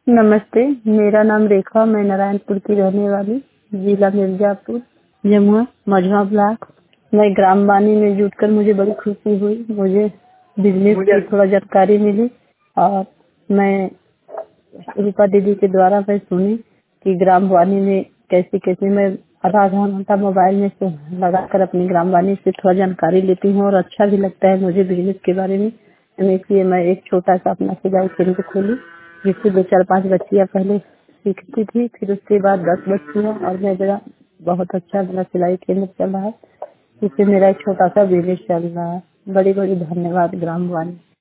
नमस्ते, मेरा नाम रेखा, मैं नारायणपुर की रहने वाली, जिला मिर्जापुर, जमुआ मझवा ब्लॉक। मैं ग्राम वाणी में जुटकर मुझे बड़ी खुशी हुई। मुझे बिजनेस की थोड़ा जानकारी मिली और मैं रूपा दीदी के द्वारा मैं सुनी कि ग्राम वाणी में कैसे कैसे मैं आधा आधा घंटा मोबाइल में से लगाकर अपनी ग्राम वाणी से थोड़ा जानकारी लेती हूँ और अच्छा भी लगता है मुझे बिजनेस के बारे में। इसलिए मैं एक छोटा सा अपना सिलाई केंद्र खोली, जिससे 2-4-5 बच्चियाँ पहले सीखती थी, फिर उसके बाद 10 बच्चियाँ, और मेरा बहुत अच्छा मेरा सिलाई केंद्र चल रहा है। इससे मेरा एक छोटा सा बिजनेस चल रहा है। बड़ी बड़ी धन्यवाद ग्राम वाणी।